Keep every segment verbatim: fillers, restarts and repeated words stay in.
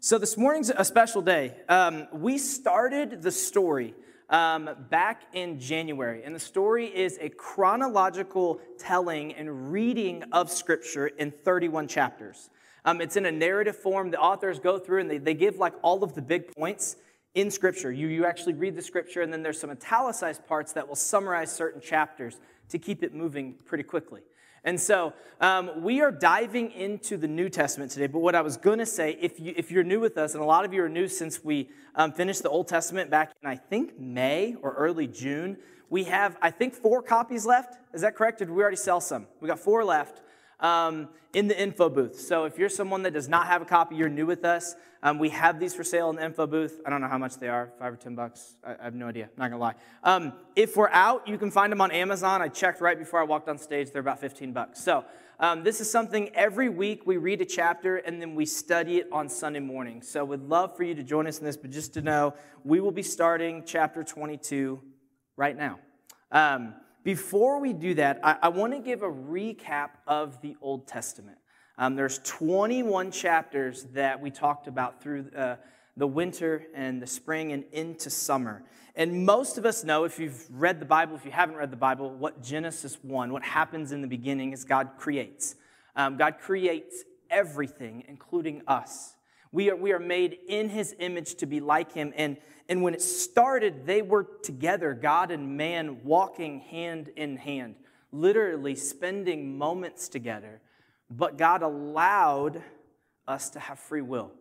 So this morning's a special day. Um, we started the story um, back in January, and the story is a chronological telling and reading of Scripture in thirty-one chapters. Um, it's in a narrative form. The authors go through and they, they give like all of the big points in Scripture. You, you actually read the Scripture, and then there's some italicized parts that will summarize certain chapters to keep it moving pretty quickly. And so um, we are diving into the New Testament today. But what I was going to say, if, you, if you're new with us, and a lot of you are new since we um, finished the Old Testament back in, I think, May or early June, we have, I think, four copies left. Is that correct? Or did we already sell some? We got four left um, in the info booth. So if you're someone that does not have a copy, you're new with us, um, we have these for sale in the info booth. I don't know how much they are, five or ten bucks. I, I have no idea, not gonna lie. Um, if we're out, you can find them on Amazon. I checked right before I walked on stage. They're about fifteen bucks. So um, this is something every week we read a chapter and then we study it on Sunday morning. So we'd love for you to join us in this, but just to know, we will be starting chapter twenty-two right now. Um, before we do that, I, I want to give a recap of the Old Testament. Um, there's twenty-one chapters that we talked about through uh, the winter and the spring and into summer. And most of us know, if you've read the Bible, if you haven't read the Bible, what Genesis one, what happens in the beginning is God creates. Um, God creates everything, including us. We are, we are made in His image to be like Him. And, and when it started, they were together, God and man walking hand in hand, literally spending moments together. But God allowed us to have free will.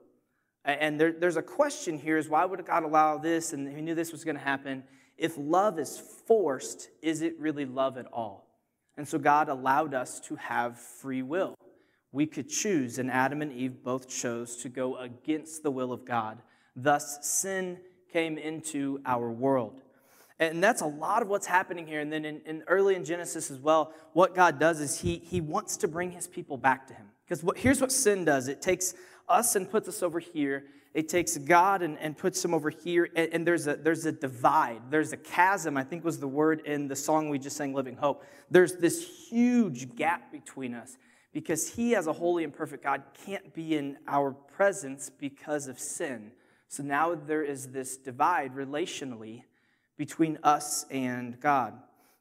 And there, there's a question here is why would God allow this? And He knew this was going to happen. If love is forced, is it really love at all? And so God allowed us to have free will. We could choose, and Adam and Eve both chose to go against the will of God. Thus, sin came into our world. And that's a lot of what's happening here. And then in, in early in Genesis as well, what God does is he, he wants to bring His people back to Him. Because what, here's what sin does. It takes us and puts us over here. It takes God and, and puts Him over here. And, and there's a there's a divide. There's a chasm, I think was the word in the song we just sang, Living Hope. There's this huge gap between us. Because He, as a holy and perfect God, can't be in our presence because of sin. So now there is this divide relationally between us and God.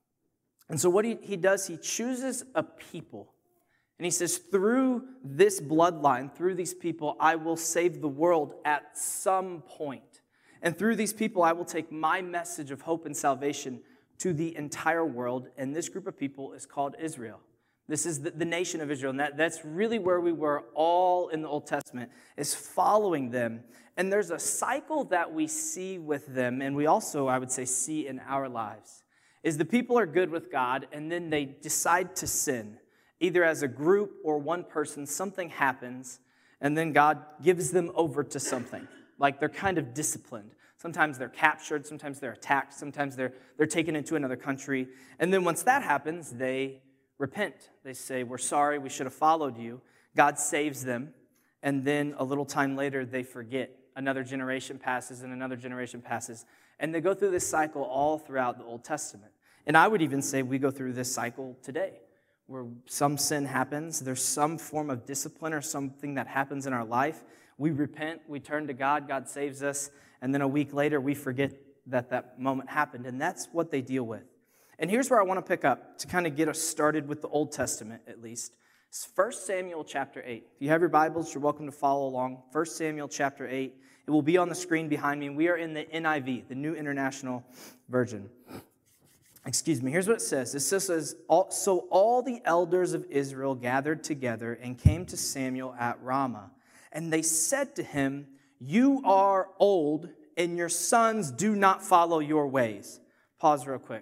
And so what he, he does, He chooses a people. And He says, through this bloodline, through these people, I will save the world at some point. And through these people, I will take my message of hope and salvation to the entire world. And this group of people is called Israel. This is the, the nation of Israel. And that, that's really where we were all in the Old Testament, is following them. And there's a cycle that we see with them, and we also, I would say, see in our lives, is the people are good with God, and then they decide to sin. Either as a group or one person, something happens, and then God gives them over to something. Like they're kind of disciplined. Sometimes they're captured, sometimes they're attacked, sometimes they're, they're taken into another country. And then once that happens, they repent. They say, we're sorry, we should have followed you. God saves them, and then a little time later, they forget. Another generation passes, and another generation passes. And they go through this cycle all throughout the Old Testament. And I would even say we go through this cycle today, where some sin happens, there's some form of discipline or something that happens in our life. We repent, we turn to God, God saves us, and then a week later, we forget that that moment happened. And that's what they deal with. And here's where I want to pick up to kind of get us started with the Old Testament, at least. It's First Samuel chapter eight. If you have your Bibles, you're welcome to follow along. First Samuel chapter eight. It will be on the screen behind me. We are in the N I V, the New International Version. Excuse me. Here's what it says. It says, so all the elders of Israel gathered together and came to Samuel at Ramah. And they said to him, you are old, and your sons do not follow your ways. Pause real quick.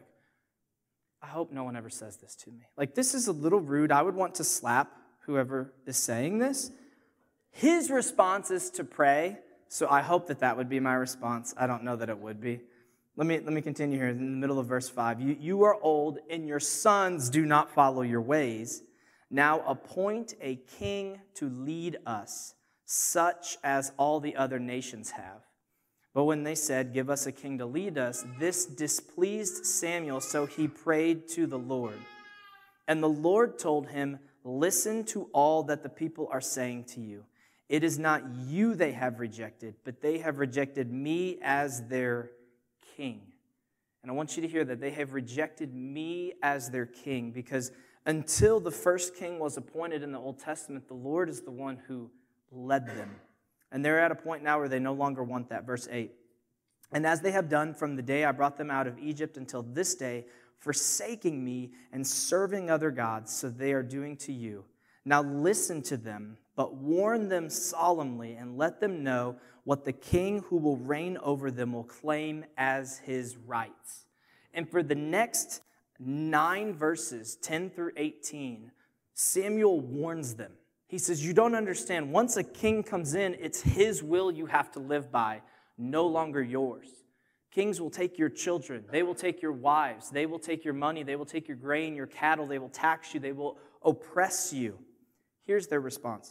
I hope no one ever says this to me. Like, this is a little rude. I would want to slap whoever is saying this. His response is to pray, so I hope that that would be my response. I don't know that it would be. Let me, let me continue here in the middle of verse five. You, you are old, and your sons do not follow your ways. Now appoint a king to lead us, such as all the other nations have. But when they said, give us a king to lead us, this displeased Samuel, so he prayed to the Lord. And the Lord told him, listen to all that the people are saying to you. It is not you they have rejected, but they have rejected me as their king. And I want you to hear that they have rejected me as their king, because until the first king was appointed in the Old Testament, the Lord is the one who led them. And they're at a point now where they no longer want that. Verse eight. And as they have done from the day I brought them out of Egypt until this day, forsaking me and serving other gods, so they are doing to you. Now listen to them, but warn them solemnly, and let them know what the king who will reign over them will claim as his rights. And for the next nine verses, ten through eighteen, Samuel warns them. He says, you don't understand. Once a king comes in, it's his will you have to live by, no longer yours. Kings will take your children. They will take your wives. They will take your money. They will take your grain, your cattle. They will tax you. They will oppress you. Here's their response.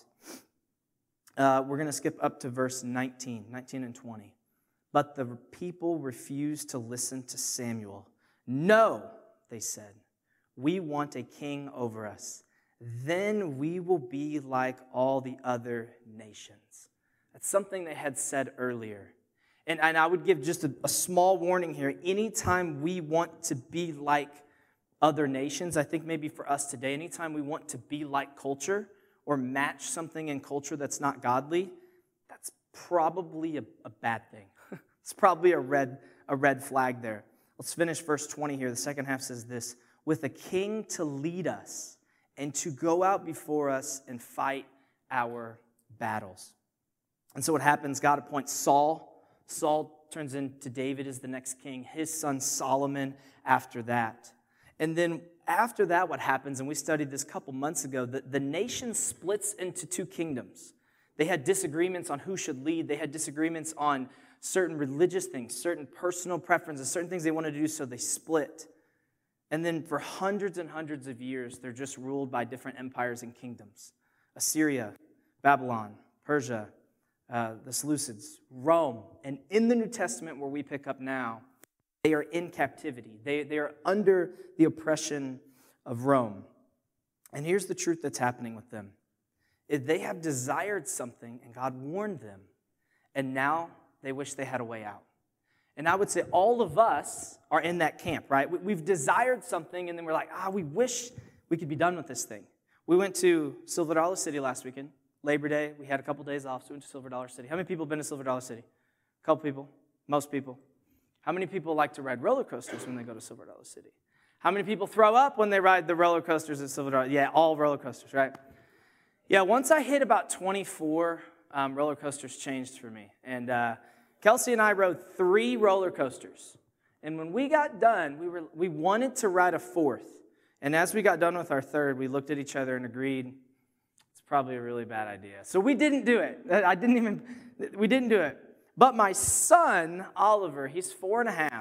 Uh, we're going to skip up to verse nineteen, nineteen and twenty. But the people refused to listen to Samuel. No, they said, we want a king over us. Then we will be like all the other nations. That's something they had said earlier. And, and I would give just a, a small warning here. Anytime we want to be like other nations, I think maybe for us today, anytime we want to be like culture or match something in culture that's not godly, that's probably a, a bad thing. It's probably a red, a red flag there. Let's finish verse twenty here. The second half says this, with a king to lead us and to go out before us and fight our battles. And so what happens, God appoints Saul. Saul turns into David as the next king, his son Solomon after that. And then after that, what happens, and we studied this a couple months ago, the, the nation splits into two kingdoms. They had disagreements on who should lead. They had disagreements on certain religious things, certain personal preferences, certain things they wanted to do, so they split. And then for hundreds and hundreds of years, they're just ruled by different empires and kingdoms. Assyria, Babylon, Persia, uh, the Seleucids, Rome. And in the New Testament, where we pick up now, they are in captivity. They, they are under the oppression of Rome. And here's the truth that's happening with them. They have desired something, and God warned them, and now they wish they had a way out. And I would say all of us are in that camp, right? We've desired something, and then we're like, ah, we wish we could be done with this thing. We went to Silver Dollar City last weekend, Labor Day. We had a couple days off, so we went to Silver Dollar City. How many people have been to Silver Dollar City? A couple people? Most people? How many people like to ride roller coasters when they go to Silver Dollar City? How many people throw up when they ride the roller coasters at Silver Dollar? Yeah, all roller coasters, right? Yeah, once I hit about twenty-four, um, roller coasters changed for me. And uh, Kelsey and I rode three roller coasters. And when we got done, we were we wanted to ride a fourth. And as we got done with our third, we looked at each other and agreed, it's probably a really bad idea. So we didn't do it. I didn't even, we didn't do it. But my son, Oliver, he's four and a half.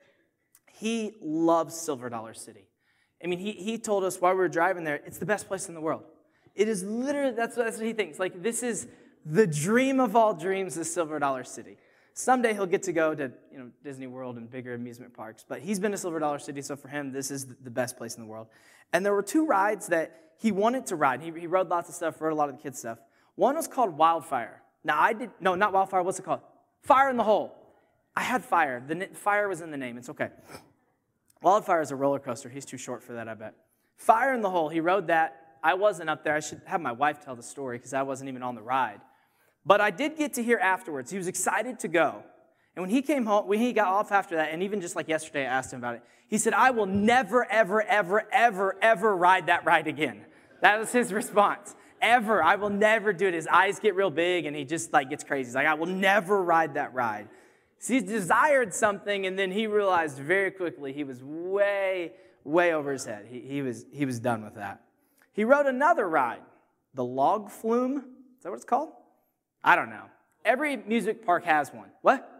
He loves Silver Dollar City. I mean, he, he told us while we were driving there, it's the best place in the world. It is literally, that's, that's what he thinks. Like, this is the dream of all dreams, is Silver Dollar City. Someday he'll get to go to, you know, Disney World and bigger amusement parks. But he's been to Silver Dollar City, so for him, this is the best place in the world. And there were two rides that he wanted to ride. He, he rode lots of stuff, rode a lot of the kids' stuff. One was called Wildfire. Now, I did, no, not Wildfire, what's it called? Fire in the Hole. I had fire. The fire was in the name. It's okay. Wildfire is a roller coaster. He's too short for that, I bet. Fire in the Hole. He rode that. I wasn't up there. I should have my wife tell the story because I wasn't even on the ride. But I did get to hear afterwards. He was excited to go. And when he came home, when he got off after that, and even just like yesterday, I asked him about it. He said, I will never, ever, ever, ever, ever ride that ride again. That was his response. Ever. I will never do it. His eyes get real big, and he just like gets crazy. He's like, I will never ride that ride. So he desired something, and then he realized very quickly he was way, way over his head. He, he, was, he was done with that. He rode another ride, the Log Flume. Is that what it's called? I don't know. Every music park has one. What?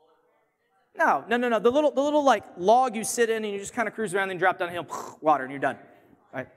No, no, no, no. The little, the little like log you sit in, and you just kind of cruise around, and drop down a hill, water, and you're done. All right.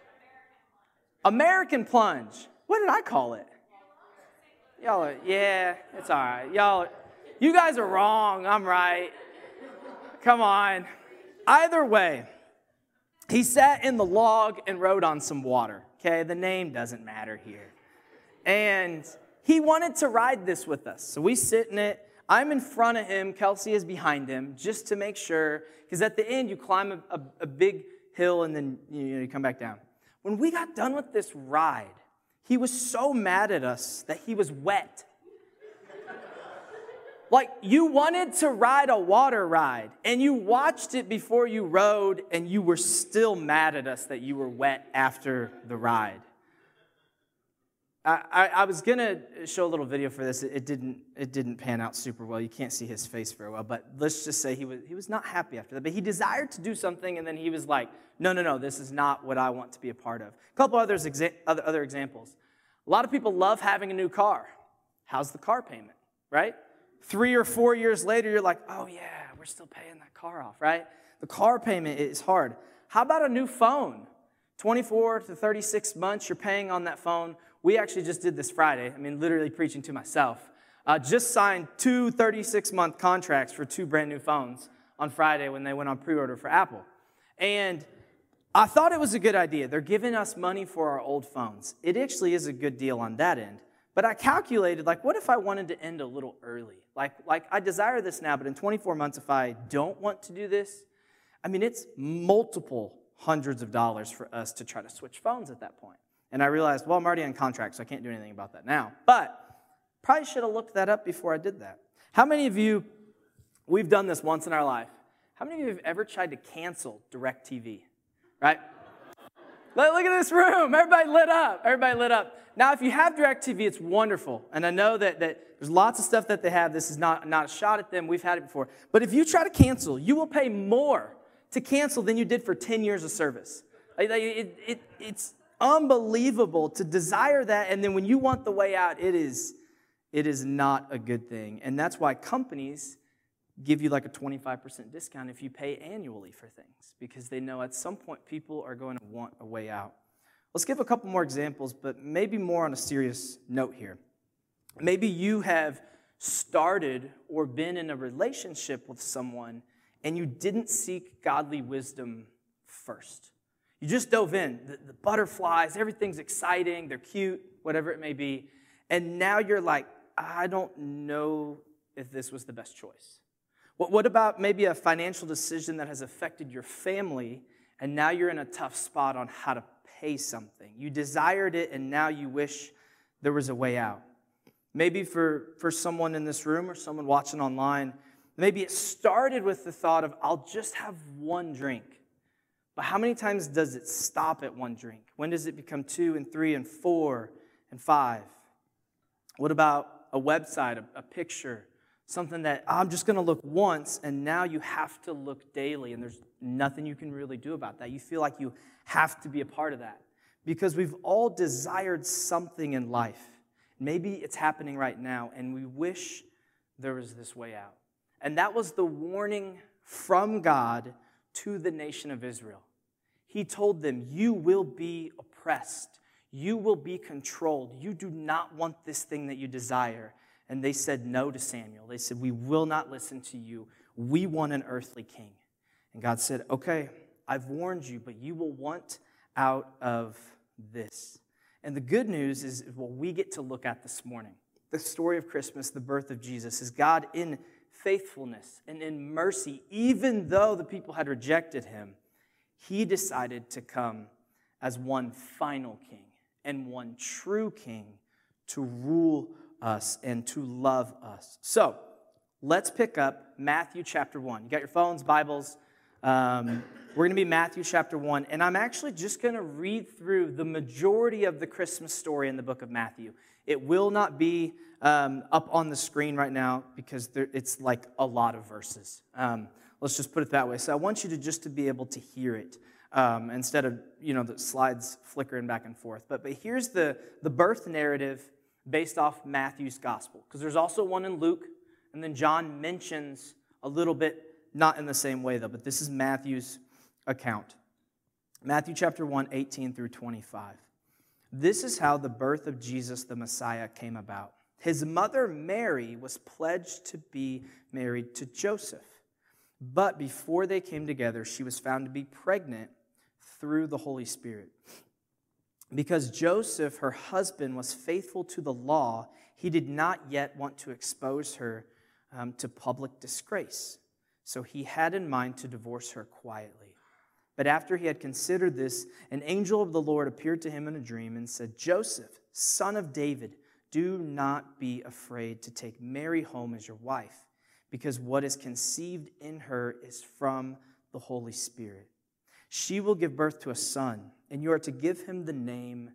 American Plunge. What did I call it? Y'all are, yeah, it's all right. Y'all, you guys are wrong. I'm right. Come on. Either way, he sat in the log and rode on some water. Okay, the name doesn't matter here. And he wanted to ride this with us. So we sit in it. I'm in front of him. Kelsey is behind him, just to make sure. Because at the end, you climb a, a, a big hill, and then you, know, you come back down. When we got done with this ride, he was so mad at us that he was wet. Like, you wanted to ride a water ride, and you watched it before you rode, and you were still mad at us that you were wet after the ride. I, I, I was going to show a little video for this. It, it didn't it didn't pan out super well. You can't see his face very well, but let's just say he was he was not happy after that. But he desired to do something, and then he was like, no, no, no, this is not what I want to be a part of. A couple others exa- other, other examples. A lot of people love having a new car. How's the car payment, right? Three or four years later, you're like, oh, yeah, we're still paying that car off, right? The car payment is hard. How about a new phone? twenty-four to thirty-six months, you're paying on that phone. We actually just did this Friday. I mean, literally preaching to myself. Uh, just signed two thirty-six-month contracts for two brand new phones on Friday when they went on pre-order for Apple. And I thought it was a good idea. They're giving us money for our old phones. It actually is a good deal on that end. But I calculated, like, what if I wanted to end a little early? Like, like I desire this now, but in twenty-four months, if I don't want to do this, I mean, it's multiple hundreds of dollars for us to try to switch phones at that point. And I realized, well, I'm already on contract, so I can't do anything about that now. But probably should have looked that up before I did that. How many of you, we've done this once in our life, how many of you have ever tried to cancel DirecTV, right? Look at this room. Everybody lit up. Everybody lit up. Now, if you have DirecTV, it's wonderful. And I know that, that there's lots of stuff that they have. This is not, not a shot at them. We've had it before. But if you try to cancel, you will pay more to cancel than you did for ten years of service. Like, it, it, it's unbelievable to desire that. And then when you want the way out, it is, it is not a good thing. And that's why companies give you like a twenty-five percent discount if you pay annually for things, because they know at some point people are going to want a way out. Let's give a couple more examples, but maybe more on a serious note here. Maybe you have started or been in a relationship with someone and you didn't seek godly wisdom first. You just dove in. The, the butterflies, everything's exciting, they're cute, whatever it may be. And now you're like, I don't know if this was the best choice. What, what about maybe a financial decision that has affected your family, and now you're in a tough spot on how to pay something? You desired it, and now you wish there was a way out. Maybe for, for someone in this room or someone watching online, maybe it started with the thought of, I'll just have one drink. But how many times does it stop at one drink? When does it become two and three and four and five? What about a website, a, a picture, something that I'm just going to look once, and now you have to look daily, and there's nothing you can really do about that. You feel like you have to be a part of that because we've all desired something in life. Maybe it's happening right now, and we wish there was this way out. And that was the warning from God to the nation of Israel. He told them, you will be oppressed. You will be controlled. You do not want this thing that you desire. And they said no to Samuel. They said, we will not listen to you. We want an earthly king. And God said, okay, I've warned you, but you will want out of this. And the good news is what we get to look at this morning. The story of Christmas, the birth of Jesus, is God in faithfulness and in mercy, even though the people had rejected him, he decided to come as one final king and one true king to rule us and to love us. So let's pick up Matthew chapter one. You got your phones, Bibles. Um, we're going to be Matthew chapter one, and I'm actually just going to read through the majority of the Christmas story in the book of Matthew. It will not be um, up on the screen right now because there, it's like a lot of verses. Um, let's just put it that way. So I want you to just to be able to hear it um, instead of, you know, the slides flickering back and forth. But, but here's the, the birth narrative based off Matthew's gospel, because there's also one in Luke, and then John mentions a little bit, not in the same way though, but this is Matthew's account. Matthew chapter one, eighteen through twenty-five. This is how the birth of Jesus the Messiah came about. His mother Mary was pledged to be married to Joseph, but before they came together, she was found to be pregnant through the Holy Spirit. Because Joseph, her husband, was faithful to the law, he did not yet want to expose her um, to public disgrace. So he had in mind to divorce her quietly. But after he had considered this, an angel of the Lord appeared to him in a dream and said, Joseph, son of David, do not be afraid to take Mary home as your wife, because what is conceived in her is from the Holy Spirit. She will give birth to a son, and you are to give him the name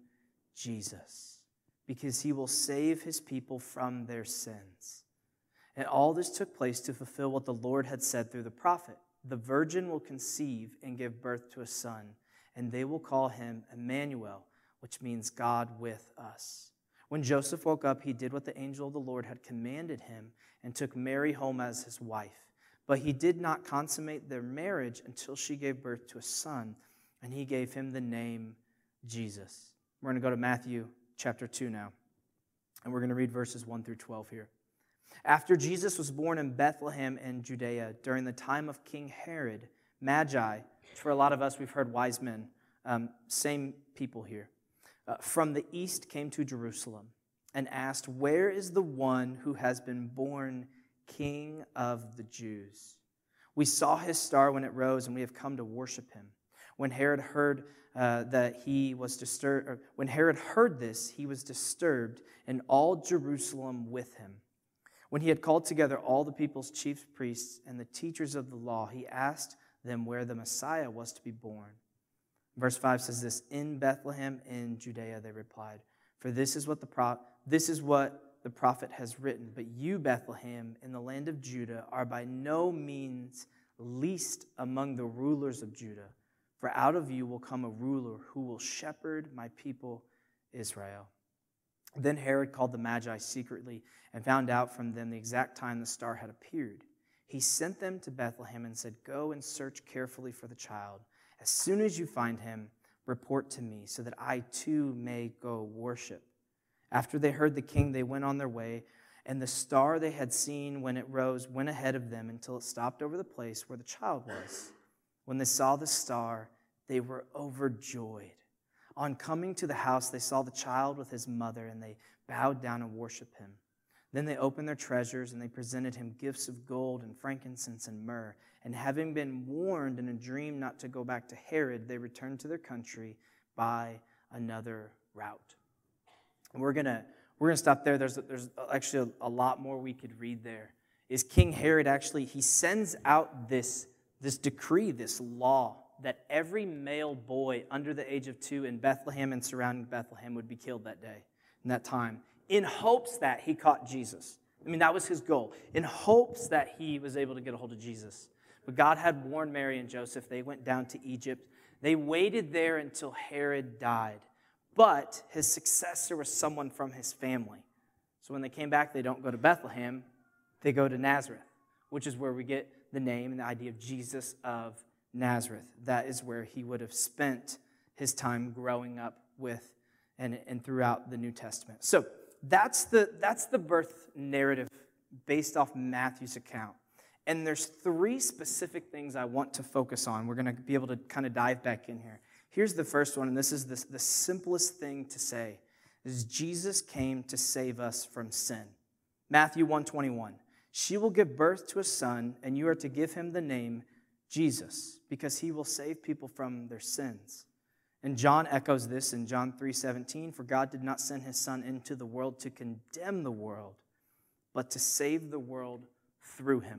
Jesus, because he will save his people from their sins. And all this took place to fulfill what the Lord had said through the prophet. The virgin will conceive and give birth to a son, and they will call him Emmanuel, which means God with us. When Joseph woke up, he did what the angel of the Lord had commanded him and took Mary home as his wife. But he did not consummate their marriage until she gave birth to a son, and he gave him the name Jesus. We're going to go to Matthew chapter two now, and we're going to read verses one through twelve here. After Jesus was born in Bethlehem in Judea during the time of King Herod, Magi, which for a lot of us we've heard wise men, um, same people here, uh, from the east came to Jerusalem and asked, where is the one who has been born King of the Jews? We saw his star when it rose, and we have come to worship him. When Herod heard uh, that he was disturbed, or when Herod heard this, he was disturbed, and all Jerusalem with him. When he had called together all the people's chief priests and the teachers of the law, he asked them where the Messiah was to be born. Verse five says this, in Bethlehem in Judea, they replied, for this is what the pro- this is what the prophet has written, but you, Bethlehem, in the land of Judah, are by no means least among the rulers of Judah, for out of you will come a ruler who will shepherd my people Israel. Then Herod called the Magi secretly and found out from them the exact time the star had appeared. He sent them to Bethlehem and said, go and search carefully for the child. As soon as you find him, report to me, so that I too may go worship. After they heard the king, they went on their way, and the star they had seen when it rose went ahead of them until it stopped over the place where the child was. When they saw the star, they were overjoyed. On coming to the house, they saw the child with his mother, and they bowed down and worshiped him. Then they opened their treasures, and they presented him gifts of gold and frankincense and myrrh. And having been warned in a dream not to go back to Herod, they returned to their country by another route. And we're gonna we're gonna stop there. There's there's actually a, a lot more we could read there. Is King Herod actually he sends out this this decree, this law, that every male boy under the age of two in Bethlehem and surrounding Bethlehem would be killed that day, in that time, in hopes that he caught Jesus. I mean, that was his goal, in hopes that he was able to get a hold of Jesus. But God had warned Mary and Joseph. They went down to Egypt. They waited there until Herod died. But his successor was someone from his family. So when they came back, they don't go to Bethlehem. They go to Nazareth, which is where we get the name and the idea of Jesus of Nazareth. That is where he would have spent his time growing up with and, and throughout the New Testament. So that's the, that's the birth narrative based off Matthew's account. And there's three specific things I want to focus on. We're going to be able to kind of dive back in here. Here's the first one, and this is the, the simplest thing to say, is Jesus came to save us from sin. Matthew one twenty-one, she will give birth to a son, and you are to give him the name Jesus, because he will save people from their sins. And John echoes this in John three seventeen, for God did not send his son into the world to condemn the world, but to save the world through him.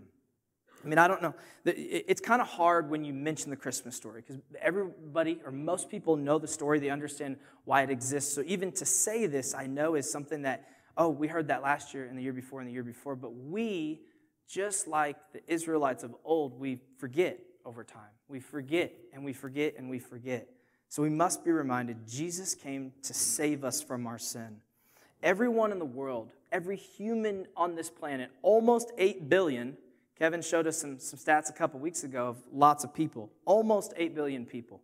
I mean, I don't know. It's kind of hard when you mention the Christmas story because everybody or most people know the story. They understand why it exists. So even to say this, I know is something that, oh, we heard that last year and the year before and the year before. But we, just like the Israelites of old, we forget over time. We forget and we forget and we forget. So we must be reminded Jesus came to save us from our sin. Everyone in the world, every human on this planet, almost eight billion, Kevin showed us some, some stats a couple weeks ago of lots of people, almost eight billion people.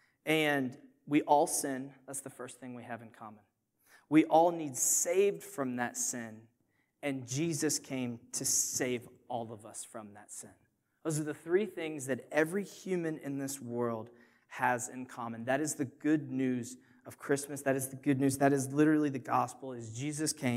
And we all sin. That's the first thing we have in common. We all need saved from that sin, and Jesus came to save all of us from that sin. Those are the three things that every human in this world has in common. That is the good news of Christmas. That is the good news. That is literally the gospel, is Jesus came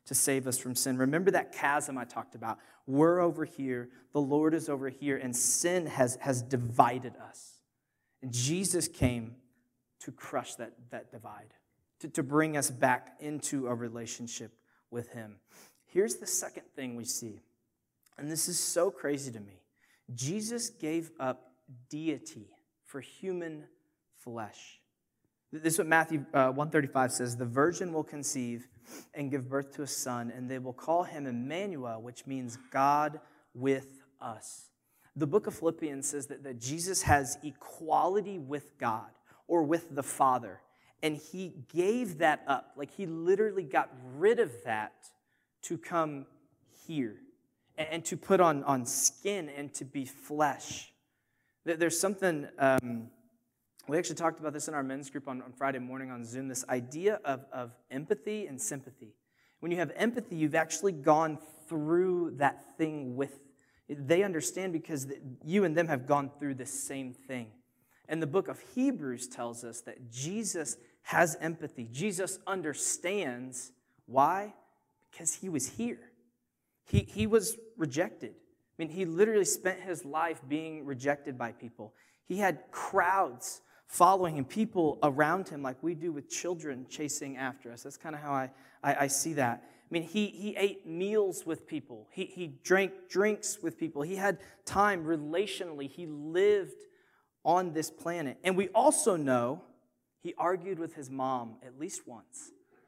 to save us from sin. Remember that chasm I talked about? We're over here, the Lord is over here, and sin has, has divided us. And Jesus came to crush that, that divide, to, to bring us back into a relationship with him. Here's the second thing we see, and this is so crazy to me. Jesus gave up deity for human flesh. This is what Matthew uh, one thirty-five says, the virgin will conceive and give birth to a son, and they will call him Emmanuel, which means God with us. The book of Philippians says that, that Jesus has equality with God or with the Father, and he gave that up. Like he literally got rid of that to come here and, and to put on, on skin and to be flesh. There's something... Um, We actually talked about this in our men's group on, on Friday morning on Zoom, this idea of, of empathy and sympathy. When you have empathy, you've actually gone through that thing with, they understand because you and them have gone through the same thing. And the book of Hebrews tells us that Jesus has empathy. Jesus understands. Why? Because he was here. He, he was rejected. I mean, he literally spent his life being rejected by people. He had crowds following him, people around him like we do with children chasing after us. That's kind of how I, I, I see that. I mean, he, he ate meals with people. He, he drank drinks with people. He had time relationally. He lived on this planet. And we also know he argued with his mom at least once.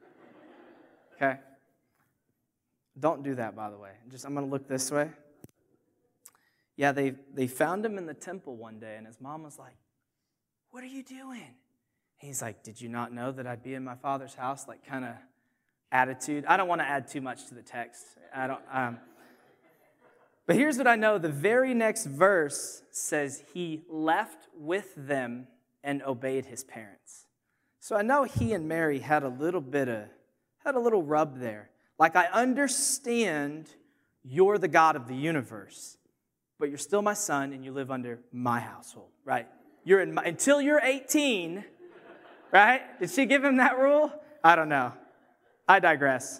Okay? Don't do that, by the way. Just I'm going to look this way. Yeah, they, they found him in the temple one day, and his mom was like, what are you doing? And he's like, did you not know that I'd be in my Father's house? Like kind of attitude. I don't want to add too much to the text. I don't. Um, but here's what I know. The very next verse says he left with them and obeyed his parents. So I know he and Mary had a little bit of, had a little rub there. Like I understand you're the God of the universe, but you're still my son and you live under my household, right? You're in my, until you're eighteen, right? Did she give him that rule? I don't know. I digress.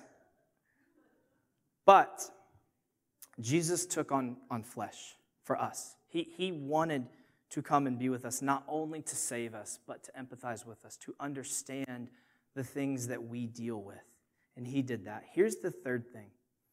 But Jesus took on, on flesh for us. He, he wanted to come and be with us, not only to save us, but to empathize with us, to understand the things that we deal with. And he did that. Here's the third thing.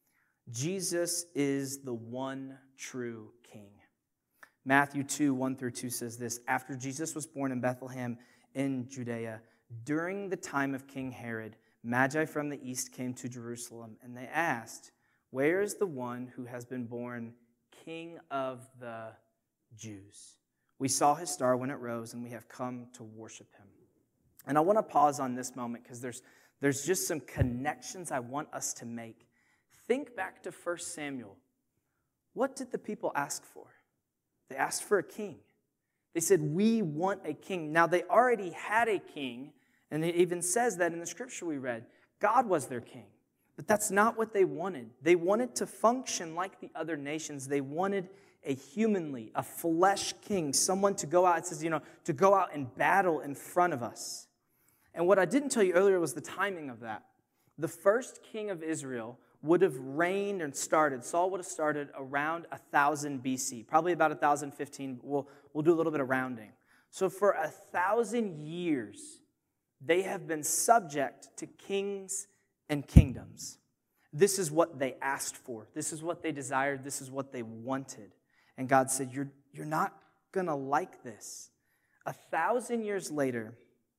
Jesus is the one true King. Matthew two, one through two says this, after Jesus was born in Bethlehem in Judea, during the time of King Herod, Magi from the east came to Jerusalem, and they asked, where is the one who has been born King of the Jews? We saw his star when it rose, and we have come to worship him. And I want to pause on this moment because there's, there's just some connections I want us to make. Think back to First Samuel. What did the people ask for? They asked for a king. They said, we want a king. Now, they already had a king, and it even says that in the scripture we read. God was their king. But that's not what they wanted. They wanted to function like the other nations. They wanted a humanly, a flesh king, someone to go out, it says, you know, to go out and battle in front of us. And what I didn't tell you earlier was the timing of that. The first king of Israel would have reigned and started, Saul would have started around one thousand B C, probably about one thousand fifteen. We'll, we'll do a little bit of rounding. So for a thousand years, they have been subject to kings and kingdoms. This is what they asked for. This is what they desired. This is what they wanted. And God said, you're, you're not going to like this. A thousand years later,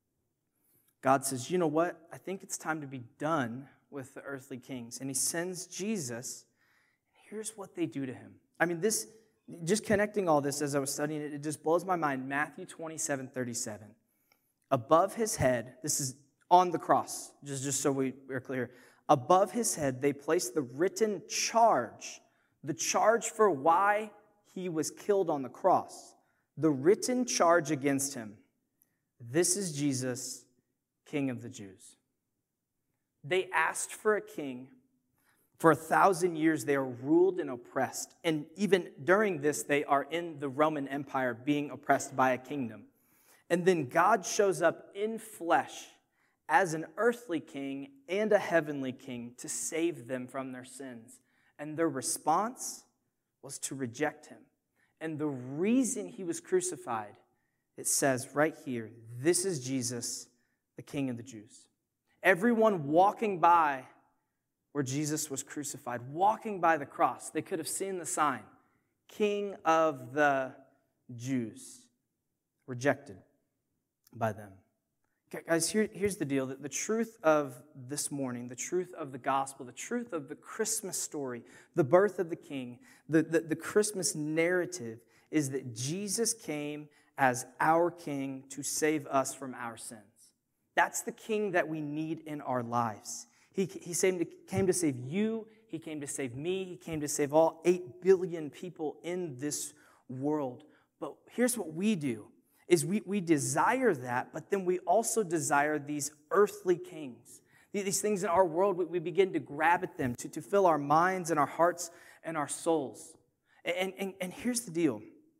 God says, you know what? I think it's time to be done with the earthly kings. And he sends Jesus. Here's what they do to him. I mean, this, just connecting all this as I was studying it, it just blows my mind. Matthew twenty-seven thirty-seven. Above his head, this is on the cross, just, just so we are clear. Above his head, they placed the written charge, the charge for why he was killed on the cross. The written charge against him. This is Jesus, King of the Jews. They asked for a king. For a thousand years, they are ruled and oppressed. And even during this, they are in the Roman Empire being oppressed by a kingdom. And then God shows up in flesh as an earthly king and a heavenly king to save them from their sins. And their response was to reject him. And the reason he was crucified, it says right here, this is Jesus, the King of the Jews. Everyone walking by where Jesus was crucified, walking by the cross, they could have seen the sign, King of the Jews, rejected by them. Guys, here, here's the deal. The truth of this morning, the truth of the gospel, the truth of the Christmas story, the birth of the King, the, the, the Christmas narrative is that Jesus came as our King to save us from our sins. That's the King that we need in our lives. He, he came to save you. He came to save me. He came to save all eight billion people in this world. But here's what we do. Is we, we desire that, but then we also desire these earthly kings. These things in our world, we, we begin to grab at them to, to fill our minds and our hearts and our souls. And, and, and here's the deal.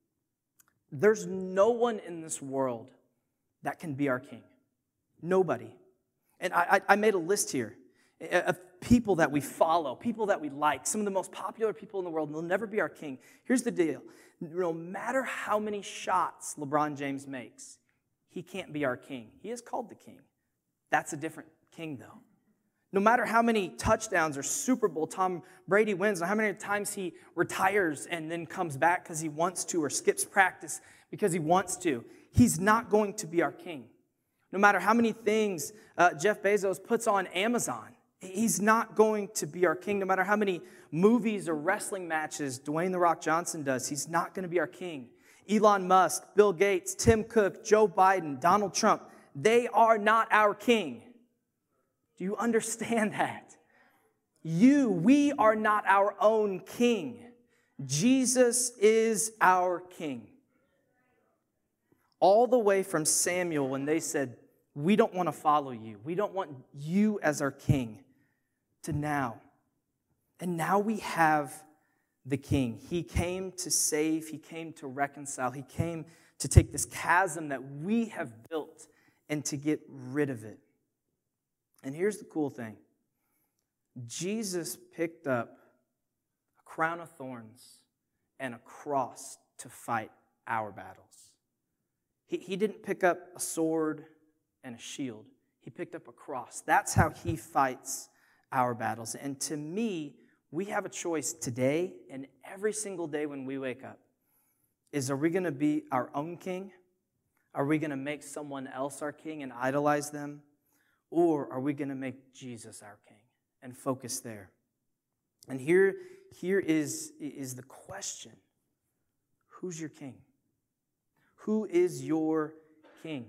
There's no one in this world that can be our king. Nobody. And I, I made a list here of people that we follow, people that we like, some of the most popular people in the world, and they'll never be our king. Here's the deal. No matter how many shots LeBron James makes, he can't be our king. He is called the king. That's a different king, though. No matter how many touchdowns or Super Bowl Tom Brady wins, or how many times he retires and then comes back because he wants to, or skips practice because he wants to, he's not going to be our king. No matter how many things uh, Jeff Bezos puts on Amazon, he's not going to be our king. No matter how many movies or wrestling matches Dwayne "The Rock" Johnson does, he's not going to be our king. Elon Musk, Bill Gates, Tim Cook, Joe Biden, Donald Trump, they are not our king. Do you understand that? You, we are not our own king. Jesus is our king. All the way from Samuel when they said, we don't want to follow you. We don't want you as our king, to now. And now we have the king. He came to save. He came to reconcile. He came to take this chasm that we have built and to get rid of it. And here's the cool thing. Jesus picked up a crown of thorns and a cross to fight our battles. He, he didn't pick up a sword and a shield. He picked up a cross. That's how he fights our battles. And to me, we have a choice today and every single day when we wake up. Is are we going to be our own king? Are we going to make someone else our king and idolize them? Or are we going to make Jesus our king and focus there? And here, here is, is the question. Who's your king? Who is your king?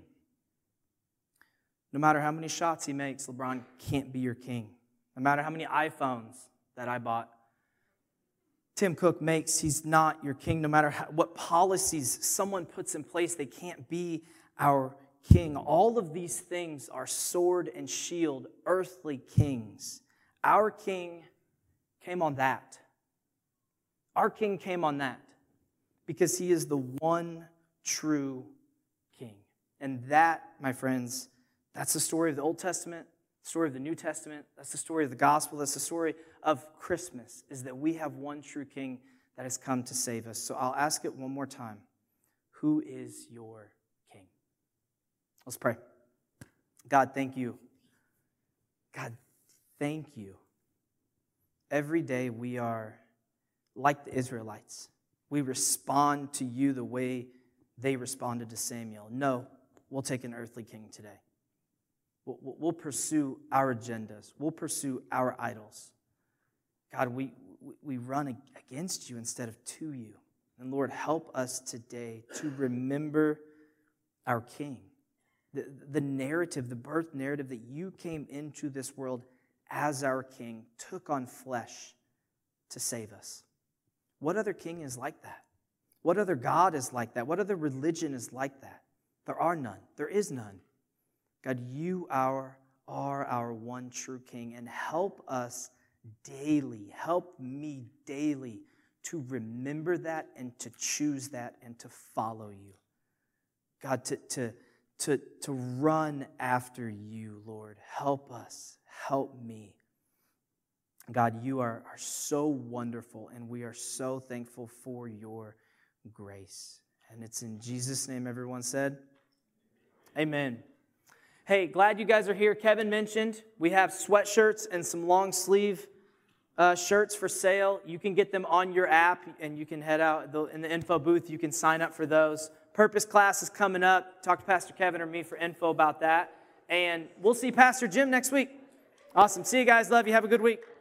No matter how many shots he makes, LeBron can't be your king. No matter how many iPhones that I bought Tim Cook makes, he's not your king. No matter how, what policies someone puts in place, they can't be our king. All of these things are sword and shield, earthly kings. Our king came on that. Our king came on that because he is the one true king. And that, my friends, that's the story of the Old Testament, the story of the New Testament. That's the story of the gospel. That's the story of Christmas, is that we have one true king that has come to save us. So I'll ask it one more time. Who is your king? Let's pray. God, thank you. God, thank you. Every day we are like the Israelites. We respond to you the way they responded to Samuel. No, we'll take an earthly king today. We'll, we'll pursue our agendas. We'll pursue our idols. God, we, we run against you instead of to you. And Lord, help us today to remember our king. The, the narrative, the birth narrative that you came into this world as our king, took on flesh to save us. What other king is like that? What other God is like that? What other religion is like that? There are none. There is none. God, you are, are our one true king, and help us daily, help me daily to remember that and to choose that and to follow you. God, to, to, to, to run after you, Lord. Help us. Help me. God, you are, are so wonderful, and we are so thankful for your grace. And it's in Jesus' name everyone said, amen. Hey, glad you guys are here. Kevin mentioned we have sweatshirts and some long sleeve uh, shirts for sale. You can get them on your app, and you can head out in the info booth. You can sign up for those. Purpose class is coming up. Talk to Pastor Kevin or me for info about that. And we'll see Pastor Jim next week. Awesome. See you guys. Love you. Have a good week.